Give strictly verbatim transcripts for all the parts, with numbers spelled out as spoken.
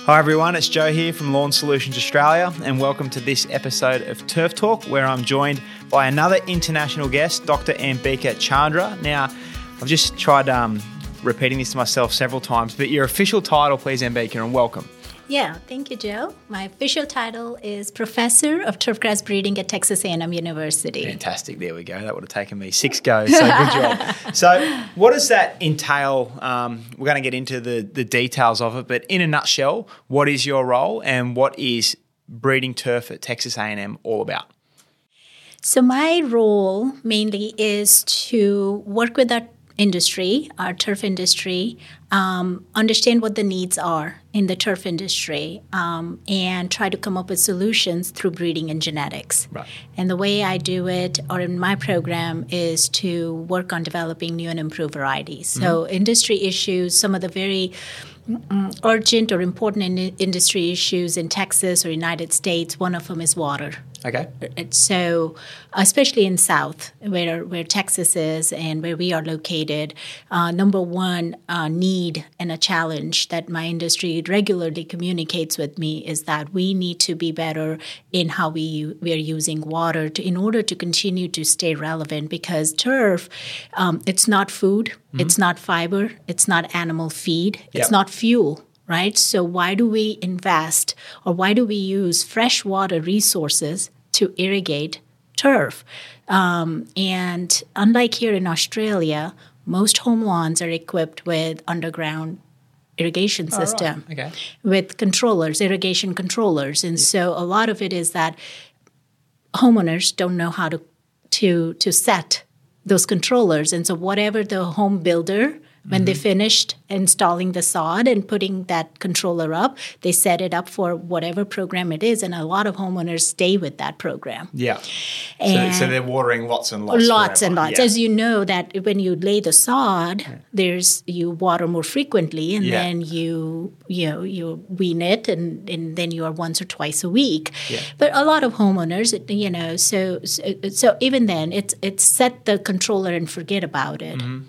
Hi everyone, it's Joe here from Lawn Solutions Australia, and welcome to this episode of Turf Talk, where I'm joined by another international guest, Doctor Ambika Chandra. Now, I've just tried um, repeating this to myself several times, but your official title, please, Ambika, and welcome. Yeah, thank you, Joe. My official title is Professor of Turfgrass Breeding at Texas A and M University. Fantastic. There we go. That would have taken me six goes, so good job. So what does that entail? Um, we're going to get into the, the details of it, but in a nutshell, what is your role and what is breeding turf at Texas A and M all about? So my role mainly is to work with our industry, our turf industry, um, understand what the needs are in the turf industry, um, and try to come up with solutions through breeding and genetics. Right. And the way I do it, or in my program, is to work on developing new and improved varieties. Mm-hmm. So industry issues, some of the very mm, urgent or important in- industry issues in Texas or United States, one of them is water. Okay. So, especially in South, where where Texas is and where we are located, uh, number one uh, need and a challenge that my industry regularly communicates with me is that we need to be better in how we we are using water to, in order to continue to stay relevant. Because turf, um, it's not food, mm-hmm. it's not fiber, it's not animal feed, it's yep. not fuel. Right? So why do we invest or why do we use freshwater resources to irrigate turf? Um, and unlike here in Australia, most home lawns are equipped with underground irrigation system, oh, right. okay. with controllers, irrigation controllers. And yeah. so a lot of it is that homeowners don't know how to to to set those controllers. And so whatever the home builder, when mm-hmm. they finished installing the sod and putting that controller up, they set it up for whatever program it is, and a lot of homeowners stay with that program. Yeah. And so, so they're watering lots and lots. Lots forever. and lots. Yeah. As you know, that when you lay the sod, yeah. there's you water more frequently, and yeah. then you you know you wean it, and, and then you are once or twice a week. Yeah. But a lot of homeowners, you know, so so, so even then, it's it's set the controller and forget about it. Mm-hmm.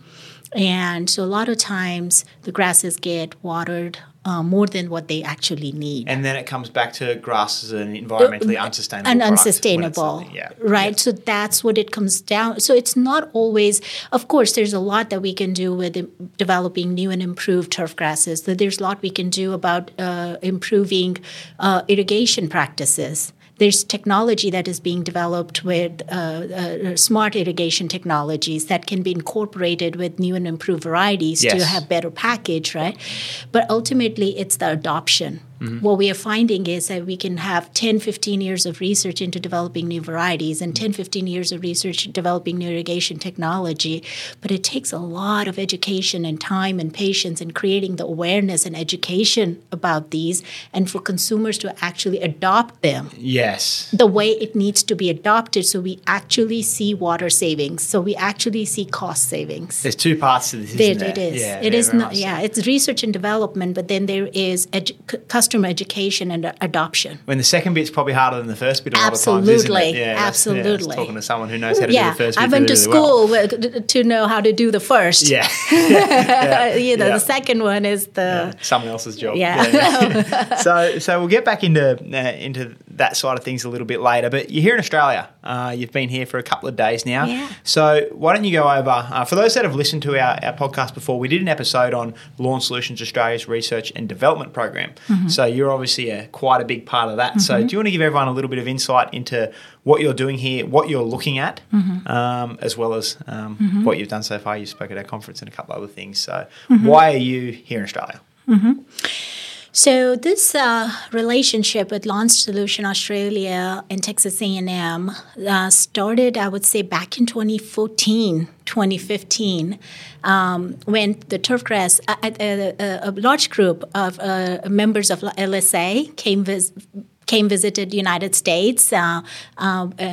And so a lot of times the grasses get watered uh, more than what they actually need. And then it comes back to grass as an environmentally uh, unsustainable and product unsustainable, yeah. right? Yeah. So that's what it comes down. So it's not always, of course, there's a lot that we can do with developing new and improved turf grasses. There's a lot we can do about uh, improving uh, irrigation practices. There's technology that is being developed with uh, uh, smart irrigation technologies that can be incorporated with new and improved varieties yes. to have better package, right? But ultimately, it's the adoption. Mm-hmm. What we are finding is that we can have ten, fifteen years of research into developing new varieties and ten, fifteen years of research developing new irrigation technology, but it takes a lot of education and time and patience in creating the awareness and education about these and for consumers to actually adopt them. Yes. The way it needs to be adopted so we actually see water savings, so we actually see cost savings. There's two parts to this, there, isn't there? It is. Yeah, it is not, nice. yeah, it's research and development, but then there is edu- customer education and adoption. When the second bit's probably harder than the first bit a absolutely. lot of times, isn't it? Yeah, absolutely. absolutely. Yeah, talking to someone who knows how to yeah, do the first bit I went really, to really school well. to know how to do the first. Yeah. yeah. you know, yeah. the second one is the... Yeah. Someone else's job. Yeah. yeah. so so we'll get back into uh, into that side of things a little bit later, but you're here in Australia. Uh, you've been here for a couple of days now. Yeah. So why don't you go over, uh, for those that have listened to our, our podcast before, we did an episode on Lawn Solutions Australia's Research and Development Program. Mm-hmm. So you're obviously a, quite a big part of that. Mm-hmm. So do you want to give everyone a little bit of insight into what you're doing here, what you're looking at, mm-hmm. um, as well as um, mm-hmm. what you've done so far? You spoke at our conference and a couple other things. So mm-hmm. why are you here in Australia? Mm-hmm. So this uh, relationship with Lawn Solutions Australia and Texas A and M uh, started, I would say, back in twenty fourteen, twenty fifteen, um, when the turfgrass, uh, uh, uh, a large group of uh, members of L S A came visit. came visited the United States, uh, uh, uh,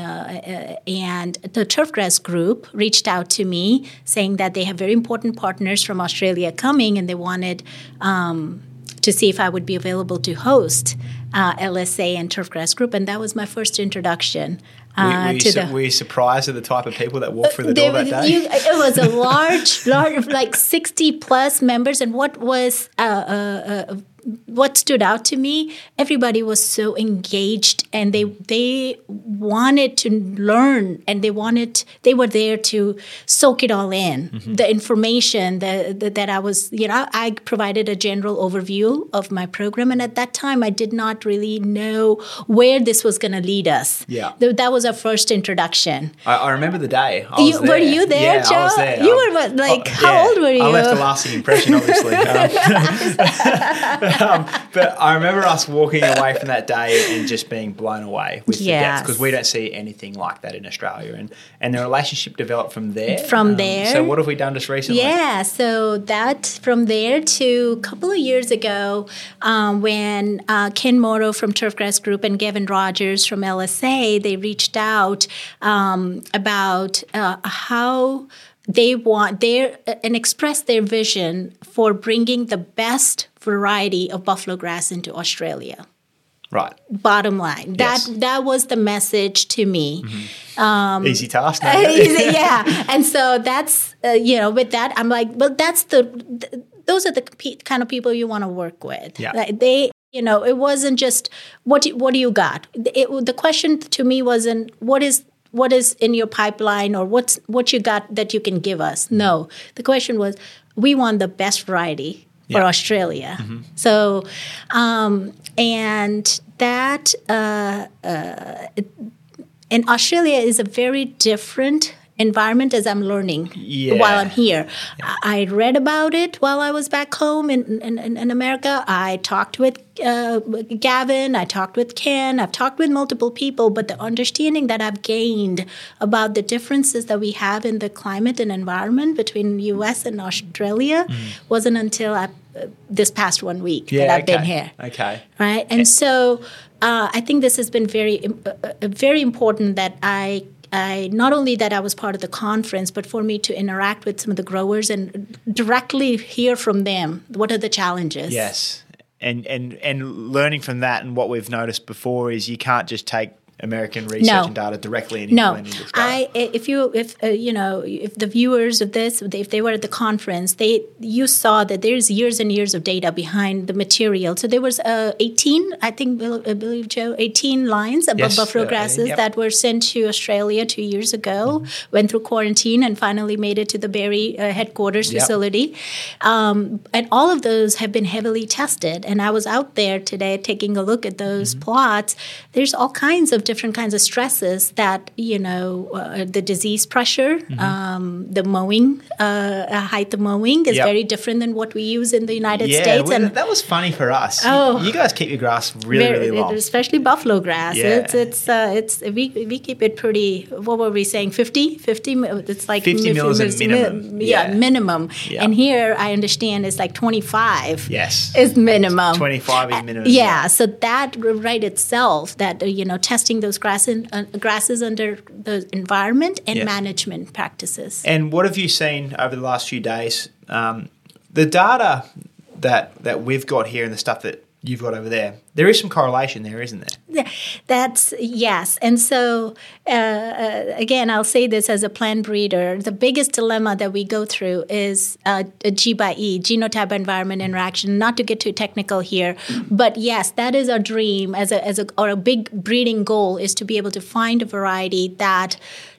and the Turfgrass Group reached out to me saying that they have very important partners from Australia coming, and they wanted um, to see if I would be available to host uh, L S A and Turfgrass Group, and that was my first introduction Uh, were, were, you to su- the, were you surprised at the type of people that walked through the door They- that day? you- it was a large, large, like sixty plus members. And what was uh, uh, uh, what stood out to me? Everybody was so engaged, and they they wanted to learn, and they wanted they were there to soak it all in. Mm-hmm. The information that, that that I was, you know, I provided a general overview of my program, and at that time, I did not really know where this was going to lead us. Yeah, Th- that was our first introduction. I, I remember the day. I was You, there. were you there, yeah, Joe? I was there. You I- were what, like, oh, how yeah. old were you? I left a lasting impression, obviously. um, um, but I remember us walking away from that day and just being blown away with the Yes. depth, because we don't see anything like that in Australia. And, and the relationship developed from there. From Um, there. So what have we done just recently? Yeah, so that from there to a couple of years ago, um, when uh, Ken Morrow from Turfgrass Group and Gavin Rogers from L S A, they reached out um, about uh, how they want their and express their vision for bringing the best variety of buffalo grass into Australia. Right. Bottom line, that Yes. that was the message to me. Mm-hmm. Easy task. No? Yeah, and so that's uh, you know, with that, I'm like, well, that's the th- those are the pe- kind of people you want to work with. Yeah. Like they, you know, it wasn't just what do, what do you got. It, the question to me wasn't what is what is in your pipeline or what's what you got that you can give us. No, the question was we want the best variety for Yeah. Australia. Mm-hmm. So, um, and that. Uh, uh, it, And Australia is a very different environment as I'm learning Yeah. while I'm here. Yeah. I read about it while I was back home in, in, in America. I talked with uh, Gavin. I talked with Ken. I've talked with multiple people. But the understanding that I've gained about the differences that we have in the climate and environment between U S and Australia mm. wasn't until I, uh, this past one week yeah, that I've okay. been here. Okay. Right? And so uh, I think this has been very, uh, very important that I I not only that I was part of the conference, but for me to interact with some of the growers and directly hear from them. What are the challenges? Yes. And and and learning from that, and what we've noticed before is you can't just take American research No. and data directly and No, implement it into Australia. I if you if uh, you know if the viewers of this if they were at the conference, they you saw that there's years and years of data behind the material. So there was uh, eighteen, I think, I believe Joe, eighteen lines of Yes, buffalo uh, grasses yep. that were sent to Australia two years ago. Mm-hmm. Went through quarantine and finally made it to the Barrie uh, headquarters Yep. facility, um, and all of those have been heavily tested. And I was out there today taking a look at those mm-hmm. plots. There's all kinds of different kinds of stresses that, you know, uh, the disease pressure, mm-hmm. um, the mowing, uh, height of mowing is yep. very different than what we use in the United yeah, States. Yeah, and that was funny for us. Oh, you, you guys keep your grass really, very, really long. Especially buffalo grass. Yeah. It's, it's, uh, it's, we, we keep it pretty, what were we saying, fifty? fifty? It's like fifty mils is minimum. Mi- yeah, yeah, minimum. Yeah. And here I understand it's like twenty-five yes. is minimum. twenty-five is minimum. Yeah, yeah. so that right itself, that, uh, you know, testing those grass in, uh, grasses under the environment and yes. management practices. And what have you seen over the last few days? Um, the data that that we've got here and the stuff that you've got over there, there is some correlation there, isn't there? That's yes. And so, uh, uh, again, I'll say this as a plant breeder. The biggest dilemma that we go through is uh, a G by E, genotype environment interaction. Not to get too technical here, but yes, that is our dream as a, as a, or a big breeding goal is to be able to find a variety that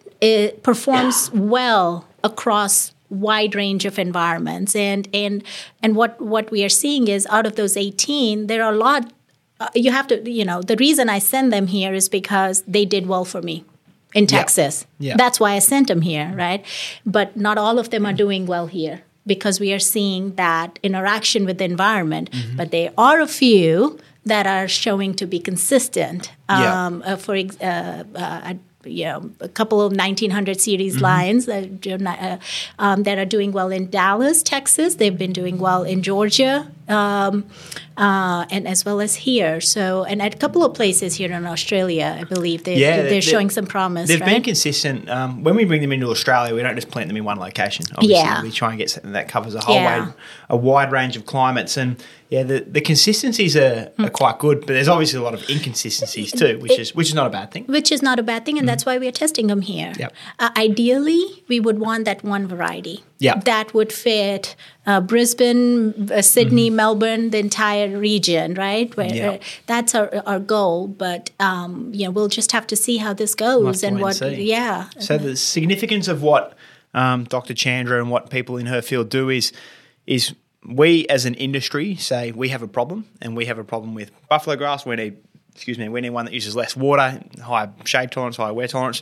it performs well across wide range of environments. And and and what, what we are seeing is out of those eighteen, there are a lot, uh, you have to, you know, the reason I send them here is because they did well for me in Texas. Yeah. Yeah. That's why I sent them here, right? But not all of them are doing well here because we are seeing that interaction with the environment. Mm-hmm. But there are a few that are showing to be consistent. Yeah. Um, uh, for uh, uh, you know, a couple of nineteen hundred series mm-hmm. lines that, uh, um, that are doing well in Dallas, Texas. They've been doing well in Georgia um, uh, and as well as here. So, and at a couple of places here in Australia, I believe they, Yeah, they're, they- showing some promise. They've right? been consistent. Um, when we bring them into Australia, we don't just plant them in one location. Obviously, Yeah. we try and get something that covers a whole Yeah. wide, a wide range of climates. And yeah, the, the consistencies are, are quite good, but there's obviously a lot of inconsistencies too, which It- is which is not a bad thing. Which is not a bad thing, and that's why we are testing them here. Yep. Uh, ideally, we would want that one variety. Yep. That would fit uh, Brisbane, uh, Sydney, Melbourne, the entire region, right? Where Yeah. uh, that's our our goal. But um, you know, we'll just have to see how this goes We'll have to and wait what. and see. Yeah. So the significance of what um, Doctor Chandra and what people in her field do is is we as an industry say we have a problem and we have a problem with buffalo grass. We need excuse me, we need one that uses less water, higher shade tolerance, higher wear tolerance.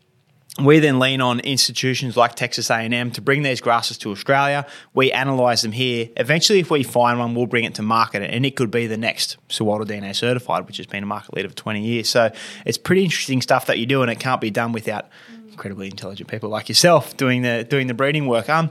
We then lean on institutions like Texas A and M to bring these grasses to Australia. We analyse them here. Eventually, if we find one, we'll bring it to market, and it could be the next Sawalda D N A certified, which has been a market leader for twenty years. So it's pretty interesting stuff that you do, and it can't be done without incredibly intelligent people like yourself doing the doing the breeding work. Um,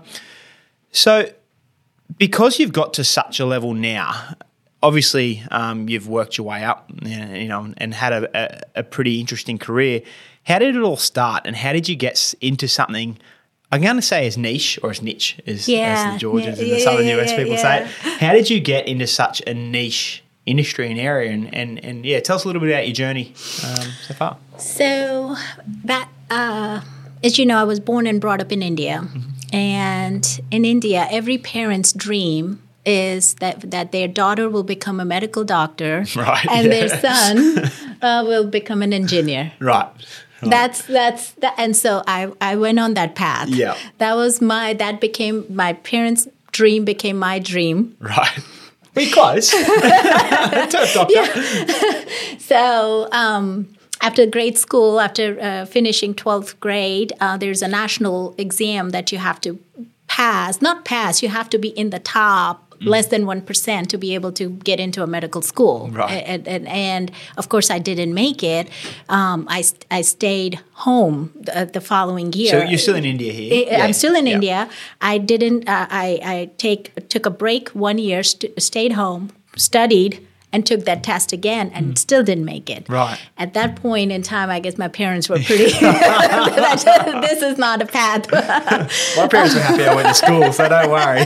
so because you've got to such a level now, obviously um, you've worked your way up, you know, and had a, a, a pretty interesting career. How did it all start, and how did you get s- into something? I'm going to say as niche or as niche, as, Yeah, as the Georgians yeah, and the yeah, Southern yeah, U S yeah, people yeah. say it. How did you get into such a niche industry and area? And, and, and yeah, tell us a little bit about your journey um, so far. So, that, uh, as you know, I was born and brought up in India. Mm-hmm. And in India, every parent's dream is that, that their daughter will become a medical doctor Right, and yeah. their son uh, will become an engineer. Right. That's that's that, and so I I went on that path. Yeah. That was my that became my parents' dream became my dream. Right. Pretty close. Turf doctor. So um, after grade school, after uh, finishing twelfth grade, uh, there's a national exam that you have to pass. Not pass, you have to be in the top. Less than one percent to be able to get into a medical school. Right. And, and, and of course, I didn't make it. Um, I, I stayed home the, the following year. So you're still in India here? I- I'm still in Yeah. India. I didn't. Uh, I I take took a break one year, st- stayed home, studied, and took that test again, and still didn't make it. Right. At that point in time, I guess my parents were pretty. This is not a path. My parents were happy I went to school, so don't worry.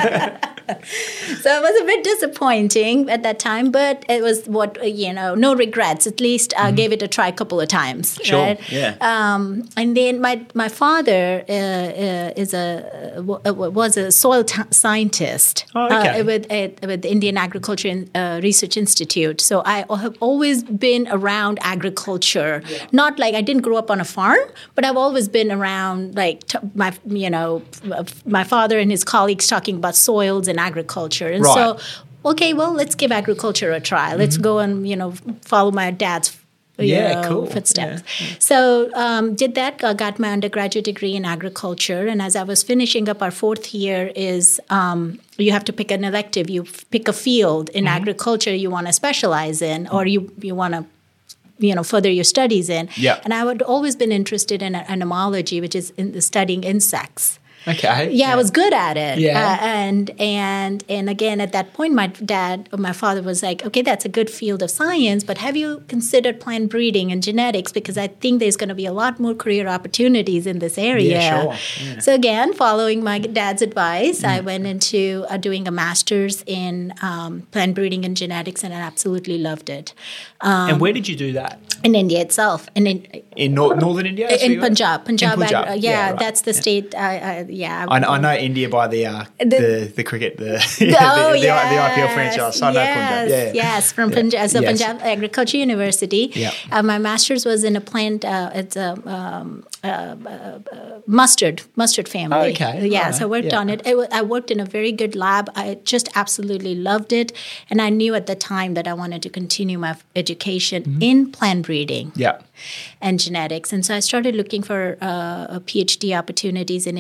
So it was a bit disappointing at that time, but it was what, uh, you know, no regrets. At least I gave it a try a couple of times. Sure, Right? yeah. Um, and then my, my father uh, uh, is a uh, w- uh, was a soil t- scientist Oh, okay. uh, with, uh, with the Indian Agriculture and, uh, Research Institute. So I have always been around agriculture. Not like I didn't grow up on a farm, but I've always been around like t- my, you know, f- my father and his colleagues talking about soils and agriculture. And Right. so, okay, well, let's give agriculture a try. Let's go and, you know, follow my dad's you Yeah, know, cool. footsteps. So um, did that, uh, got my undergraduate degree in agriculture. And as I was finishing up, our fourth year is um, you have to pick an elective. You f- pick a field in agriculture you want to specialize in, or you, you want to you know, further your studies in. Yeah. And I had always been interested in entomology, which is in the studying insects. Okay. Yeah, I was good at it. Yeah. Uh, and and and again, at that point, my dad or my father was like, okay, that's a good field of science, but have you considered plant breeding and genetics? Because I think there's going to be a lot more career opportunities in this area. Yeah, sure. Yeah. So again, following my dad's advice, I went into uh, doing a master's in um, plant breeding and genetics, and I absolutely loved it. Um, And where did you do that? in India itself, and in In nor- northern India? That's where in you were? Punjab, Punjab, In Punjab. uh, yeah, right. that's the Yeah. state. Uh, uh, yeah, I know, I know India by the uh, the, The- the cricket, the, Oh, the, the, I- yes, the I P L franchise. So I know yes, Punjab. Yeah, yeah. yes, from Yeah. Punjab, so Yes. Punjab Agriculture University. Yeah. Uh, my master's was in a plant. Uh, it's a um, uh, uh, mustard mustard family. Okay, Yeah, alright, so I worked yeah. on it. it wa- I worked in a very good lab. I just absolutely loved it, and I knew at the time that I wanted to continue my education Mm-hmm. in plant breeding. Yeah. And genetics. And so I started looking for uh, PhD opportunities in India as well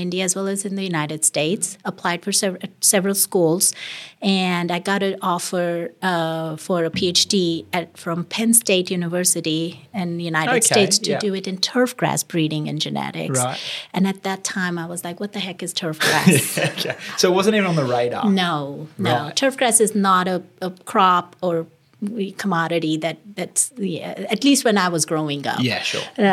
well as in the United States. Applied for sev- several schools, and I got an offer uh, for a PhD at from Penn State University in the United Okay, States to yeah. do it in turfgrass breeding and genetics. Right. And at that time, I was like, "What the heck is turfgrass?" Okay. So it wasn't even on the radar. No, no. Right. Turfgrass is not a, a crop or commodity that that's yeah, at least when I was growing up. Yeah, sure. Uh,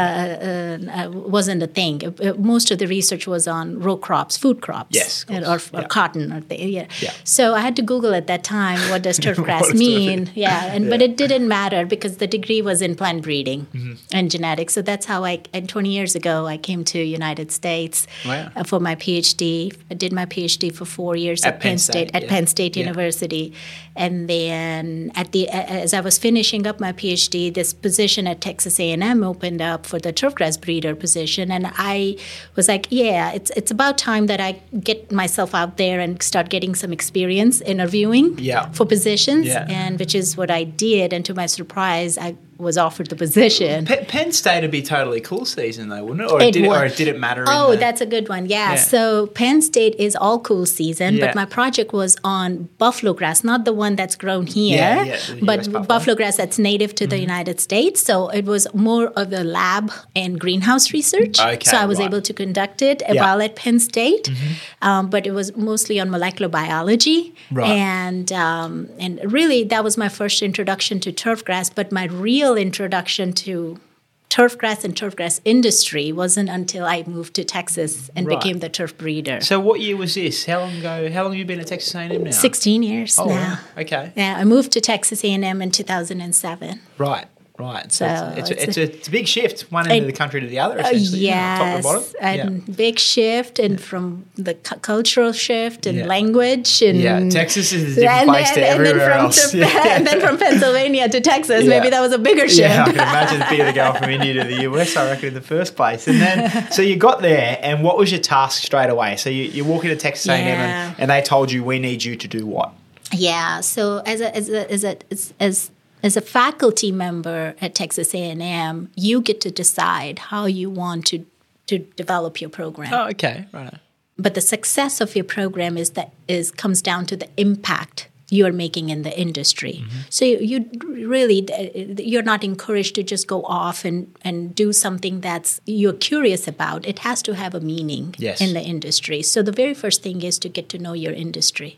uh, wasn't a thing. Uh, most of the research was on row crops, food crops, Yes, of and- course. or, or Yeah. cotton, or the, yeah. Yeah. So I had to Google at that time what does turfgrass What does mean. turf- Yeah, and but Yeah. it didn't matter because the degree was in plant breeding Mm-hmm. and genetics. So that's how I. And twenty years ago, I came to United States Wow. uh, for my PhD. I did my PhD for four years At at, Penn Penn State, State, at yeah. Penn State Yeah. University, and then at the as I was finishing up my PhD, this position at Texas A and M opened up for the turfgrass breeder position, and I was like, yeah, it's it's about time that I get myself out there and start getting some experience interviewing Yeah. for positions, Yeah. and which is what I did. And to my surprise, I was offered the position. Pe- Penn State would be totally cool season though, wouldn't it? Or It did it, or was. did it matter? Oh, in the, that's a good one. Yeah. Yeah. So Penn State is all cool season, Yeah. but my project was on buffalo grass, not the one that's grown here, Yeah, yeah, the U S but buffalo. buffalo grass that's native to the United States. So it was more of a lab and greenhouse research. Okay, so I was right. able to conduct it Yeah. while at Penn State, um, but it was mostly on molecular biology. Right. And um, and really that was my first introduction to turfgrass, but my real introduction to turfgrass and turfgrass industry wasn't until I moved to Texas and Right. became the turf breeder. So what year was this? How long ago? How long have you been at Texas A and M now? sixteen years Oh, now. wow. Okay. Yeah, I moved to Texas A and M in two thousand seven. Right. Right. So, So it's, it's, it's a, it's, a, it's a big shift, one end It- of the country to the other, Uh, essentially. isn't it? Top to yes, bottom. and big shift, and from the cu- cultural shift and Yeah. language, and Yeah, Texas is a different and place to then, and then everywhere from else. to- Yeah. and then from Pennsylvania to Texas, Yeah. maybe that was a bigger shift. Yeah, I can imagine being the girl from India to the U S, I reckon, in the first place. And then, so you got there, and what was your task straight away? So you, you walk into Texas A and M, Yeah. and, and they told you, we need you to do what? Yeah. So as a as a as a as, as as a faculty member at Texas A and M, you get to decide how you want to to develop your program. Oh, okay. Right. But the success of your program is that is comes down to the impact you are making in the industry. So you, you really you're not encouraged to just go off and, and do something that's you're curious about. It has to have a meaning Yes. in the industry. So the very first thing is to get to know your industry.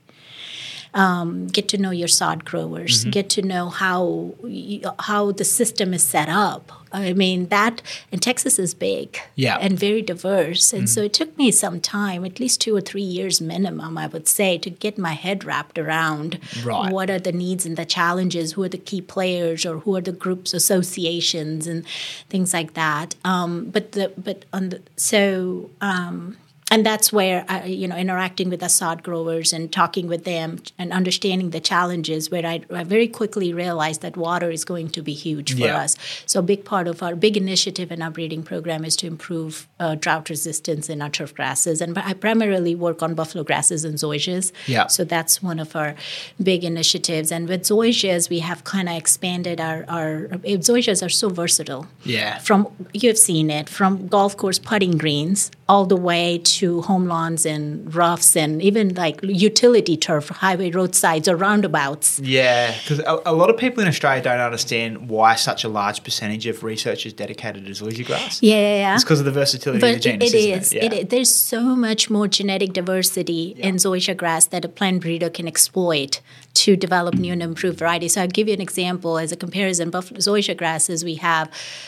Um, get to know your sod growers. Mm-hmm. Get to know how y- how the system is set up. I mean that, and Texas is big, Yeah. and very diverse, and so it took me some time, at least two or three years minimum, I would say, to get my head wrapped around Right. what are the needs and the challenges, who are the key players, or who are the groups, associations, and things like that. Um, but the but on the so. Um, And that's where, I, you know, interacting with the sod growers and talking with them and understanding the challenges, where I, I very quickly realized that water is going to be huge for Yeah. us. So a big part of our big initiative in our breeding program is to improve uh, drought resistance in our turf grasses. And I primarily work on buffalo grasses and zoysias. Yeah. So that's one of our big initiatives. And with zoysias, we have kind of expanded our, our – zoysias are so versatile. Yeah. From you've seen it, from golf course putting greens all the way to home lawns and roughs and even like utility turf, highway roadsides or roundabouts. Yeah, because a, a lot of people in Australia don't understand why such a large percentage of research is dedicated to zoysia grass. Yeah, yeah, yeah. It's because of the versatility But of the genus, it isn't is. it? Yeah. It is. There's so much more genetic diversity in zoysia grass that a plant breeder can exploit to develop new and improved varieties. So I'll give you an example as a comparison. Buffalo zoysia grasses, we have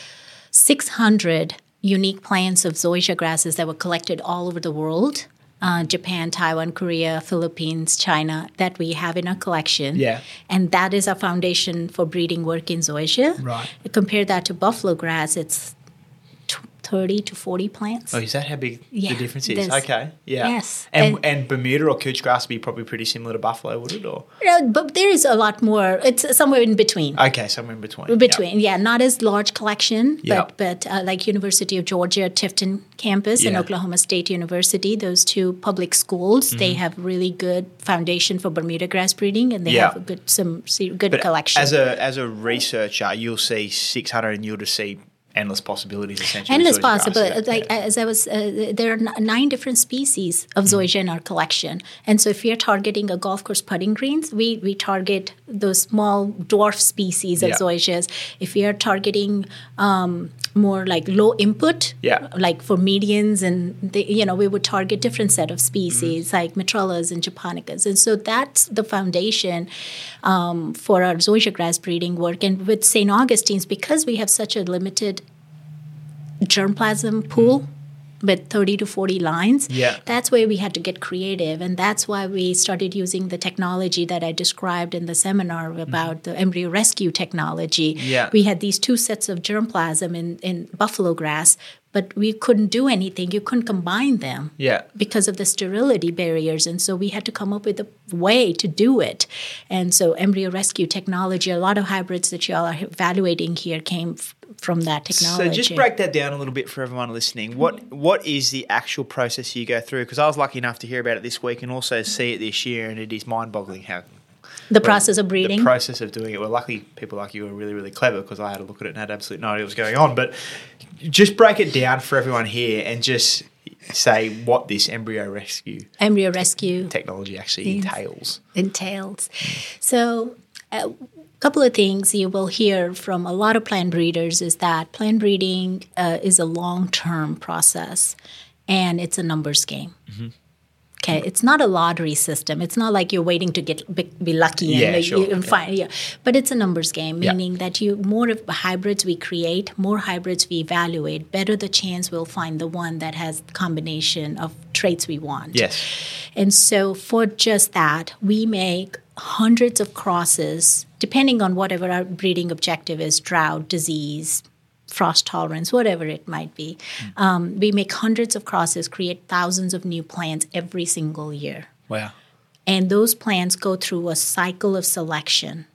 six hundred unique plants of zoysia grasses that were collected all over the world. Uh, Japan, Taiwan, Korea, Philippines, China, that we have in our collection. Yeah. And that is our foundation for breeding work in zoysia. Right. Compare that to buffalo grass, it's t- thirty to forty plants. Oh, is that how big Yeah, the difference is? there's- Okay, yeah. yes. And, And- and Bermuda or couch grass would be probably pretty similar to buffalo, would it? Or No, but there is a lot more. It's somewhere in between. okay, somewhere in between. Between, yeah, not as large collection, Yeah. but but uh, like University of Georgia, Tifton campus, and Yeah. Oklahoma State University, those two public schools, they have really good foundation for Bermuda grass breeding, and they Yeah. have a good some see, good But collection. as a as a researcher, you'll see six hundred, and you'll just see endless possibilities, essentially. Endless Zoysia grass, possibilities. yeah, Like yeah. as I was, uh, there are n- nine different species of zoysia in our collection, and so if we are targeting a golf course putting greens, we we target those small dwarf species of Yeah. zoysias. If we are targeting um, more like low input, Yeah. like for medians, and the, you know, we would target different set of species Mm-hmm. like Mitrellas and Japonicas, and so that's the foundation um, for our zoysia grass breeding work. And with Saint Augustine's, because we have such a limited germplasm pool with thirty to forty lines, Yeah. that's where we had to get creative. And that's why we started using the technology that I described in the seminar about the embryo rescue technology. Yeah. We had these two sets of germplasm in, in buffalo grass, but we couldn't do anything. You couldn't combine them Yeah. because of the sterility barriers. And so we had to come up with a way to do it. And so embryo rescue technology, a lot of hybrids that you all are evaluating here came f- from that technology. So just break that down a little bit for everyone listening. What What is the actual process you go through? Because I was lucky enough to hear about it this week and also see it this year, and it is mind-boggling how The process of breeding? The process of doing it. Well, luckily, people like you are really, really clever, because I had a look at it and had absolutely no idea what was going on. But just break it down for everyone here and just say what this embryo rescue Embryo rescue technology actually entails. entails. So a couple of things you will hear from a lot of plant breeders is that plant breeding uh, is a long-term process, and it's a numbers game. Mm-hmm. Okay, it's not a lottery system. It's not like you're waiting to get be, be lucky and, Yeah, like, sure, you, and yeah. find. Yeah. But it's a numbers game, Yeah. meaning that you more of hybrids we create, more hybrids we evaluate, better the chance we'll find the one that has the combination of traits we want. Yes. And so for just that, we make hundreds of crosses, depending on whatever our breeding objective is, drought, disease, frost tolerance, whatever it might be. Mm. Um, we make hundreds of crosses, create thousands of new plants every single year. Wow. And those plants go through a cycle of selection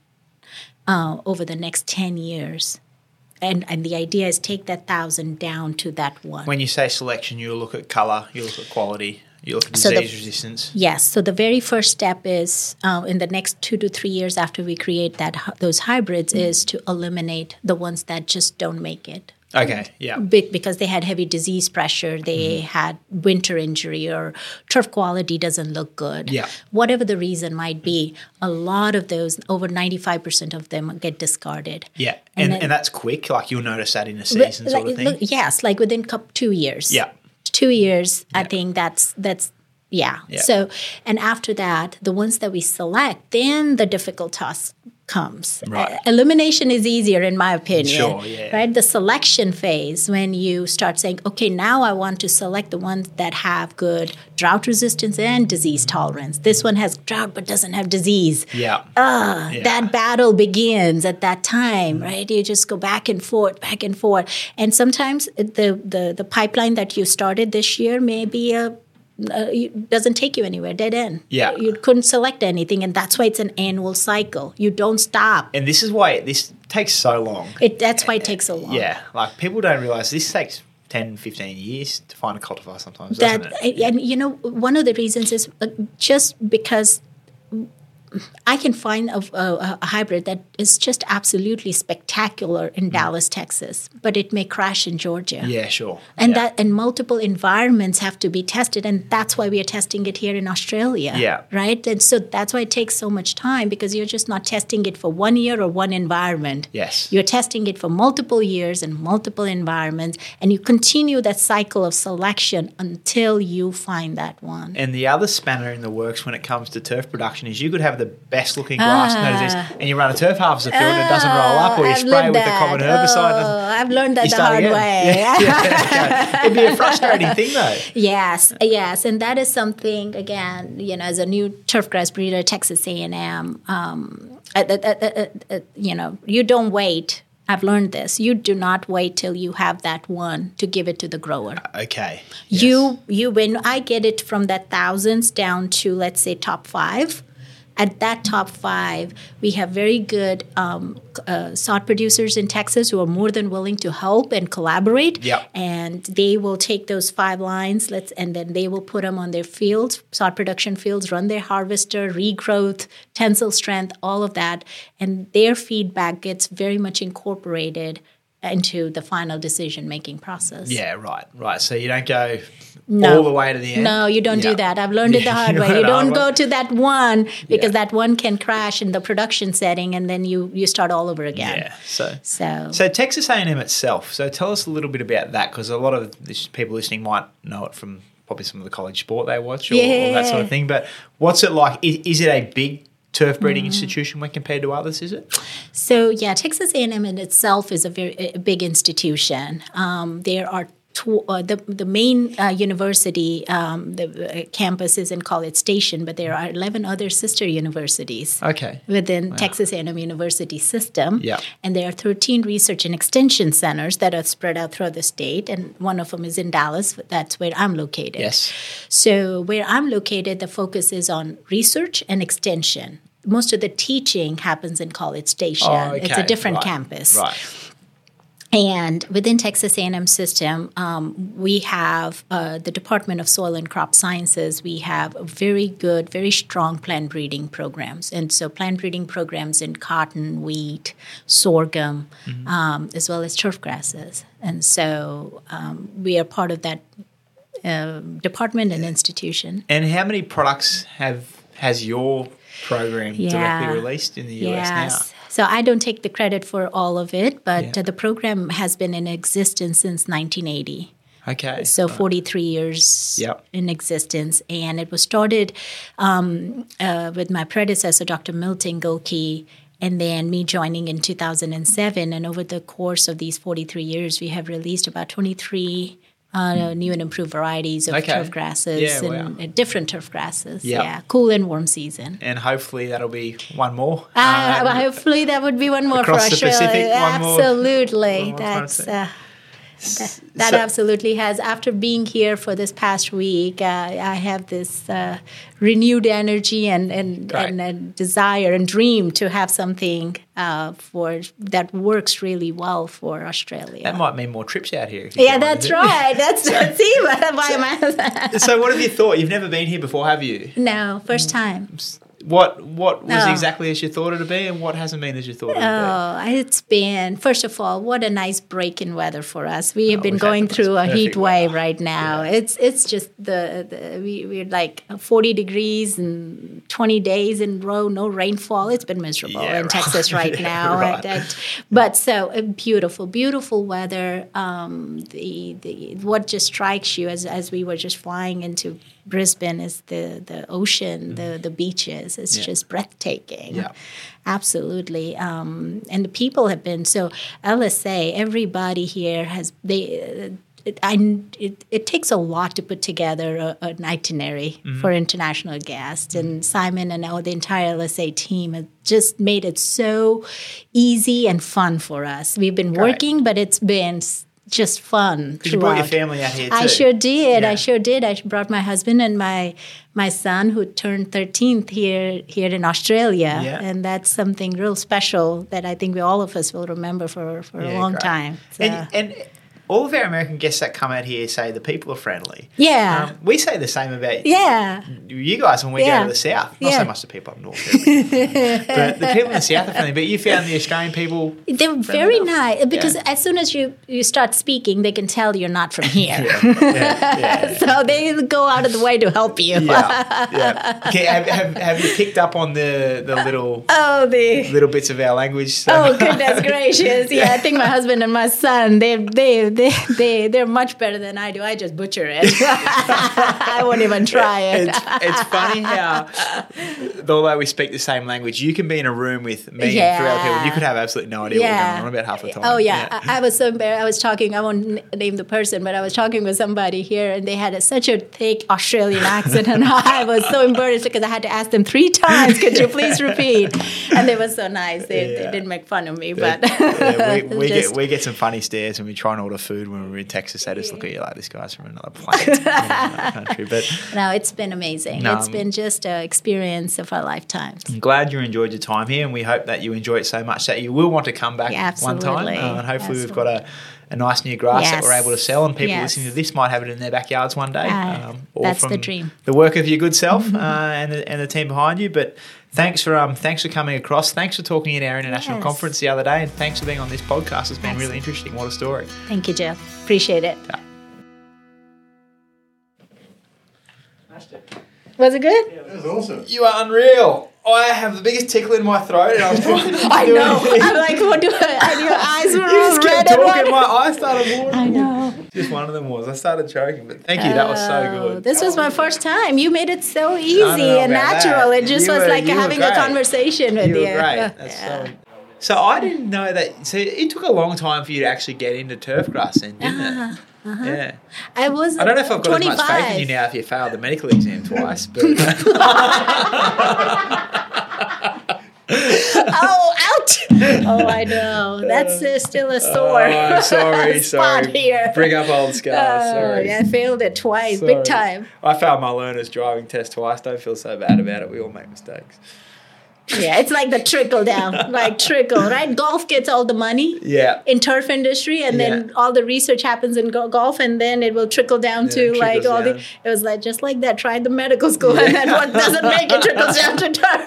uh, over the next ten years. And, and the idea is take that thousand down to that one. When you say selection, you look at colour, you look at quality, you look at So disease the- resistance. Yes. So the very first step is uh, in the next two to three years after we create that those hybrids is to eliminate the ones that just don't make it. Okay, yeah. Be- because they had heavy disease pressure, they Mm-hmm. had winter injury, or turf quality doesn't look good. Yeah. Whatever the reason might be, a lot of those, over ninety-five percent of them, get discarded. Yeah, And and, then- and that's quick. Like, you'll notice that in a season sort Like, of thing. look, yes, like within coup two years. Yeah. Two years, I think that's that's yeah. Yeah. So, and after that, the ones that we select, then the difficult task comes. Right. Uh, elimination is easier, in my opinion. Sure, yeah. Right. The selection phase, when you start saying, okay, now I want to select the ones that have good drought resistance and disease tolerance. This one has drought but doesn't have disease. Yeah. Ah, Yeah. that battle begins at that time, right? You just go back and forth, back and forth. And sometimes the, the, the pipeline that you started this year may be a uh, it doesn't take you anywhere, dead end. Yeah. You couldn't select anything, and that's why it's an annual cycle. You don't stop. And this is why this takes so long. It That's why it takes so long. Yeah, like, people don't realise this takes ten, fifteen years to find a cultivar sometimes, That doesn't it? and you know, one of the reasons is uh, just because I can find a, a, a hybrid that is just absolutely spectacular in Mm. Dallas, Texas, but it may crash in Georgia. Yeah, sure. And yeah. that and multiple environments have to be tested, and that's why we are testing it here in Australia. Yeah. Right? And so that's why it takes so much time, because you're just not testing it for one year or one environment. Yes. You're testing it for multiple years and multiple environments, and you continue that cycle of selection until you find that one. And the other spanner in the works when it comes to turf production is you could have the best looking grass Ah. known as this, and you run a turf harvester field and it doesn't roll up, or you I've spray learned with the that. common herbicide. Oh, and I've learned that you the start hard again. way. Yeah. Yeah. It'd be a frustrating thing, though. Yes, yes, and that is something, again, you know, as a new turfgrass breeder at Texas A and M, um, uh, uh, uh, uh, uh, you know, you don't wait. I've learned this. You do not wait till you have that one to give it to the grower. Okay. You, you, when I get it from that thousands down to, let's say, top five. At that top five, we have very good um, uh, sod producers in Texas who are more than willing to help and collaborate. Yep. And they will take those five lines, let's, and then they will put them on their fields, sod production fields, run their harvester, regrowth, tensile strength, all of that. And their feedback gets very much incorporated into the final decision-making process. Yeah, right, right. So you don't go no. all the way to the end? No, you don't yeah. do that. I've learned it the hard you way. You don't go one. to that one because yeah. that one can crash in the production setting and then you, you start all over again. Yeah, so, so so Texas A and M itself, so tell us a little bit about that because a lot of this, people listening might know it from probably some of the college sport they watch or, yeah. or that sort of thing, but what's it like? Is, is it a big turf breeding mm. institution when compared to others, is it? So, yeah, Texas A and M in itself is a very a big institution. Um, there are tw- uh, the, the main uh, university, um, the uh, campus is in College Station, but there are eleven other sister universities okay. within wow. Texas A and M University system. Yeah. And there are thirteen research and extension centers that are spread out throughout the state, and one of them is in Dallas. That's where I'm located. Yes. So where I'm located, the focus is on research and extension. Most of the teaching happens in College Station. Oh, okay. It's a different right. campus. Right. And within Texas A and M system, um, we have uh, the Department of Soil and Crop Sciences. We have very good, very strong plant breeding programs. And so plant breeding programs in cotton, wheat, sorghum, mm-hmm. um, as well as turf grasses. And so um, we are part of that uh, department and institution. And how many products have has your program yeah. directly released in the U S yes. now? So I don't take the credit for all of it, but yeah. uh, the program has been in existence since nineteen eighty. Okay. So right. forty-three years yep. in existence. And it was started um, uh, with my predecessor, Doctor Milton Gilkey, and then me joining in two thousand seven. And over the course of these forty-three years, we have released about twenty-three Uh, new and improved varieties of okay. turf grasses yeah, and wow. uh, different turf grasses. Yep. Yeah, cool and warm season. And hopefully that'll be one more. Uh, um, hopefully that would be one more for across the Australia. Pacific, one more- absolutely, one more that's uh, that, that So- absolutely has. After being here for this past week, uh, I have this uh, renewed energy and and, Right. and a desire and dream to have something uh, for that works really well for Australia. That might mean more trips out here. if you Yeah, go on, that's isn't it? right. That's see why am I? So what have you thought? You've never been here before, have you? No, first time. What what was Oh. exactly as you thought it would be, and what hasn't been as you thought it would Oh, it's been, first of all, what a nice break in weather for us. We have Oh, been we've had going the through a most heat perfect wave weather. right now. Yeah. It's it's just the, the we, we're like forty degrees and twenty days in a row, no rainfall. It's been miserable Yeah, in right. Texas right Yeah, now. right. And- and- but so uh, beautiful, beautiful weather. Um, the, the What just strikes you as, as we were just flying into Brisbane is the, the ocean, the, the beaches. It's Yeah. just breathtaking. Yeah. Absolutely. Um, and the people have been, so L S A, everybody here has, they, uh, it, I, it, it takes a lot to put together a, an itinerary Mm-hmm. for international guests. And Simon and all the entire L S A team have just made it so easy and fun for us. We've been Great. working, but it's been s- just fun. Because you brought your throughout. family out here too. I sure did. Yeah. I sure did. I brought my husband and my my son, who turned thirteenth here here in Australia, Yeah. and that's something real special that I think we all of us will remember for, for Yeah, a long great. time. So, And, and all of our American guests that come out here say the people are friendly. yeah, Um, we say the same about yeah, you guys when we Yeah. go to the south. Not Yeah. so much the people up north, but the people in the south are friendly. But you found the Australian people they're very enough. nice because Yeah. as soon as you, you start speaking, they can tell you're not from here. yeah, yeah, So they go out of the way to help you. yeah, yeah. Okay, have, have, have you picked up on the, the little Oh, the little bits of our language? So- Oh goodness gracious! Yeah, I think my husband and my son they they they they they're much better than I do. I just butcher it. I won't even try it. It's, it's funny how, although we speak the same language, you can be in a room with me Yeah. and three other people. You could have absolutely no idea Yeah. what's going on about half the time. Oh yeah, I, I was so embarrassed. I was talking. I won't n- name the person, but I was talking with somebody here, and they had a, such a thick Australian accent, and I was so embarrassed because I had to ask them three times. Could you please repeat? And they were so nice. They, Yeah. they didn't make fun of me, but yeah, we, we just- get we get some funny stares when we try and order food when we're in Texas. They just look at you like this guy's from another planet, you know, another country. But no, it's been amazing. No, it's um, been just an experience of our lifetimes. I'm glad you enjoyed your time here, and we hope that you enjoy it so much that you will want to come back Yeah, one time. absolutely. Uh, and hopefully we've Absolutely. got a, a nice new grass that we're Yes. able to sell, and people Yes. listening to this might have it in their backyards one day. Uh, all that's from the dream. The work of your good self uh, and, the, and the team behind you. But Thanks for um, thanks for coming across. Thanks for talking at our international Yes. conference the other day, and thanks for being on this podcast. It's been really interesting. What a story. Thank you, Jeff. Appreciate it. Yeah. Was it good? That was awesome. You are unreal. I have the biggest tickle in my throat, and I was trying to I do know. anything. I'm like, what do I? And your eyes were You all just red kept and talking. white. My eyes started watering. I know. Just one of them was. I started choking, but thank you. That was so Oh, good. This was my first time. You made it so easy I don't know and about natural. that. It just You was were- like you were having a great. conversation with You you. were great. That's Yeah. so. So I didn't know that. So it took a long time for you to actually get into turf grass, then, didn't Uh-huh. it? Yeah. I was. I don't know if I've got twenty-five. as much faith in you now if you failed the medical exam twice, but. Oh, ouch! Oh, I know. That's uh, still a sore. Oh, sorry, spot sorry. here. Bring up old scars. Oh, sorry. yeah, I failed it twice, Sorry. big time. I failed my learner's driving test twice. Don't feel so bad about it. We all make mistakes. Yeah, it's like the trickle down, like trickle, right? Golf gets all the money Yeah. in turf industry, and then Yeah. all the research happens in go- golf, and then it will trickle down Yeah, to it like trickles all the. down. It was like just like that. Tried the medical school, and then what doesn't make it trickles down to turf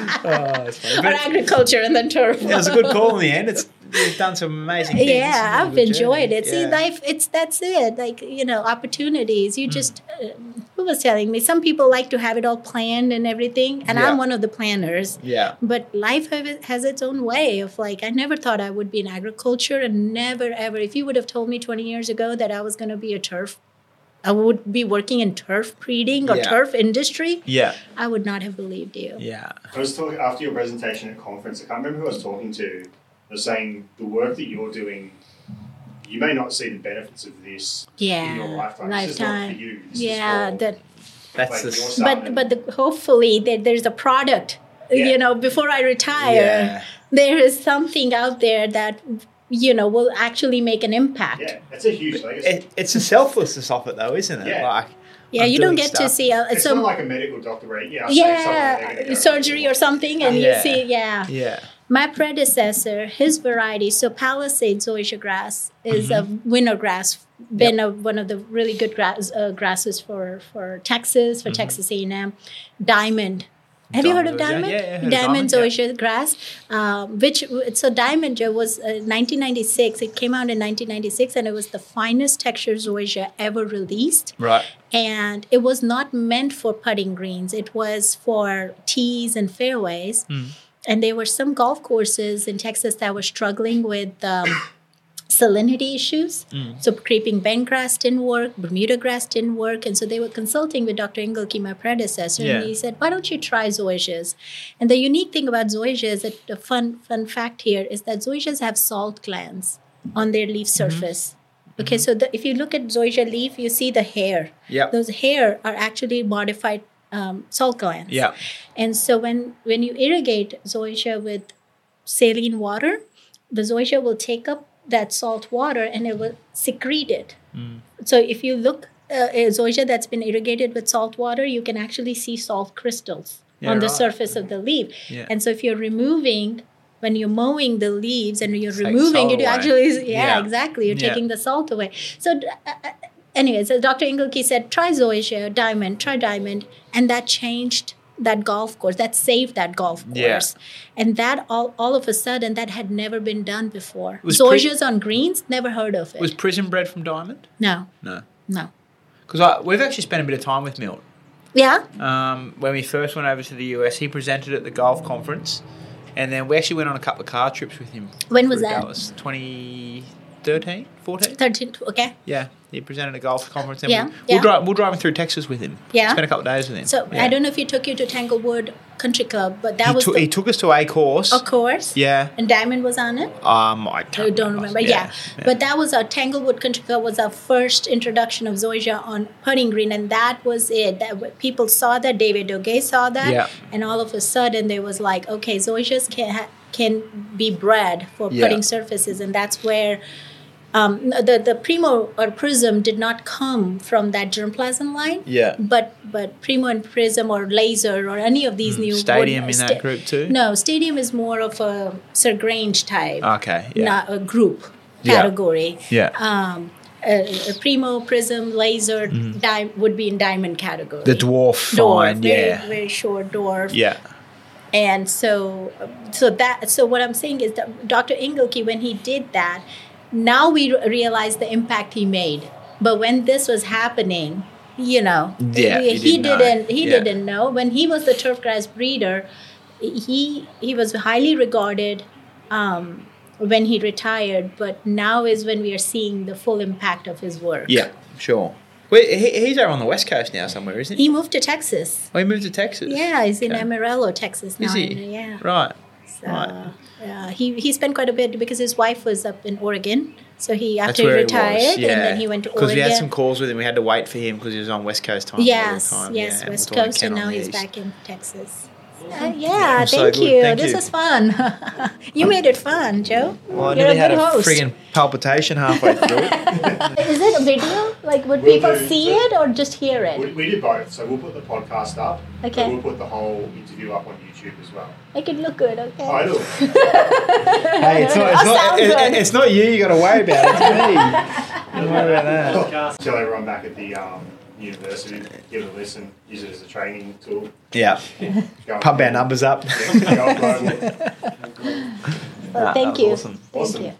Oh, that's funny. or But agriculture, and then turf. it was a good call in the end. It's you've done some amazing things. It's Yeah, been a I've good enjoyed journey. it. See, Yeah. life, it's that's it. Like, you know, opportunities. Mm. You just, uh, who was telling me? Some people like to have it all planned and everything, and Yeah. I'm one of the planners. Yeah. But life have it- has its own way of like, I never thought I would be in agriculture, and never ever. If you would have told me twenty years ago that I was going to be a turf, I would be working in turf breeding or Yeah. turf industry, Yeah. I would not have believed you. Yeah. I was talking after your presentation at conference. I can't remember who I was talking to. I was saying the work that you're doing, you may not see the benefits of this Yeah, in your lifetime. It's just not lifetime. for you. This Yeah, is for, that. That's like, the. your s- son But and- but the, hopefully there, there's a product. Yeah. You know, before I retire, Yeah. there is something out there that you know will actually make an impact. yeah, it's a huge legacy. It, it's a selflessness of it, though, isn't it? Yeah. Like. Yeah, I'm you don't doing get to stuff. see a, it's so not like a medical doctor where, yeah, I'll save someone, they're yeah gonna go. surgery or something, and Yeah. you see yeah. Yeah. My predecessor, his variety, so Palisade zoysia grass is Mm-hmm. a winter grass, been a, one of the really good grass, uh, grasses for, for Texas, for Texas A and M. Diamond. Have you heard of Diamond zoysia? diamond? Yeah, yeah, I heard of Diamond diamond, zoysia grass, um, which so diamond was uh, nineteen ninety-six. It came out in nineteen ninety-six, and it was the finest texture zoysia ever released. Right. And it was not meant for putting greens. It was for tees and fairways. Hmm. And there were some golf courses in Texas that were struggling with um, salinity issues. Hmm. So creeping bend grass didn't work, Bermuda grass didn't work. And so they were consulting with Doctor Engelke, my predecessor, Yeah. and he said, why don't you try zoysias? And the unique thing about zoysias, that the fun, fun fact here is that zoysias have salt glands on their leaf Mm-hmm. surface. Okay, so the, if you look at zoysia leaf, you see the hair. Yep. Those hair are actually modified um, salt glands. Yeah. And so when, when you irrigate zoysia with saline water, the zoysia will take up that salt water and it will secrete it. Mm. So if you look uh, a zoysia that's been irrigated with salt water, you can actually see salt crystals Yeah, on the right. surface of the leaf. Yeah. And so if you're removing, when you're mowing the leaves and you're Take removing salt it, you away. actually, yeah, Yeah. exactly, you're Yeah. taking the salt away. So uh, uh, anyways, so Doctor Engelke said, try zoysia, diamond, try diamond. And that changed that golf course. That saved that golf Yeah. course. And that all, all of a sudden, that had never been done before. Was pre- Zoysias on greens, never heard of it. Was Prison bred from Diamond? no, No. no. Because we've actually spent a bit of time with Milt. Yeah? Um, when we first went over to the U S, he presented at the golf conference, and then we actually went on a couple of car trips with him. When was through that? Dallas, twenty thirteen, fourteen? thirteen, okay. Yeah, he presented at a golf conference. And Yeah, we, yeah. We're, dri- we're driving through Texas with him. Yeah. Spent a couple of days with him. So yeah. I don't know if he took you to Tanglewood Country Club, but that he, was took the, he took us to a course. of course. Yeah. And Diamond was on it? Um, I I don't remember. Yeah. But that was our Tanglewood Country Club was our first introduction of zoysia on putting green, and that was it. That w- people saw that, David Doge saw that, Yeah. and all of a sudden there was like, okay, zoysias can ha- can be bred for Yeah. putting surfaces, and that's where. Um, the the Primo or Prism did not come from that germplasm line. Yeah. But but Primo and Prism or Laser or any of these new Stadium wood- in that sta- group too? No, Stadium is more of a Sir Grange type, Okay, yeah. not a group Yeah. category. Yeah. Um, a, a Primo, Prism, Laser di- would be in diamond category. Mm-hmm. the dwelf dwarf, fine, very, yeah. very short dwarf. Yeah. And so, so that so what I'm saying is that Doctor Engelke, when he did that, now we realize the impact he made. But when this was happening, you know, yeah, he, he didn't didn't know. he yeah. didn't know. When he was the turfgrass breeder, he he was highly regarded um, when he retired. But now is when we are seeing the full impact of his work. Yeah, sure. Wait, he, he's over on the West Coast now somewhere, isn't he? He moved to Texas. Oh, he moved to Texas? Yeah, he's in Okay. Amarillo, Texas now. Is he? And, yeah. Right. So, Right. uh, he he spent quite a bit because his wife was up in Oregon. So he That's after where he he retired was. Yeah. and then he went to Because Oregon. we had some calls with him. We had to wait for him because he was on West Coast time. Yes, all the time. yes, yeah, West we're talking Coast, Ken and on now the he's east. back in Texas. Uh, yeah, So thank good, you. thank this you. is fun. You made it fun, Joe. Well, I You're a nearly had good a host. friggin' palpitation halfway through it. Is it a video? Like, would We'll people do- see so- it or just hear We, it? we did both, so we'll put the podcast up, Okay. but we'll put the whole interview up on YouTube as well. Make it look good, okay? I do. Hey, it's not, it's, I'll not, sound it- good. it's not you you got to worry about. It's me. Don't worry about that. Tell everyone back at the um, university, give it a listen, use it as a training tool. Yeah. Go Pump our numbers up. Yeah, go global. Well, Nah, thank that was you. awesome. Thank Awesome. you.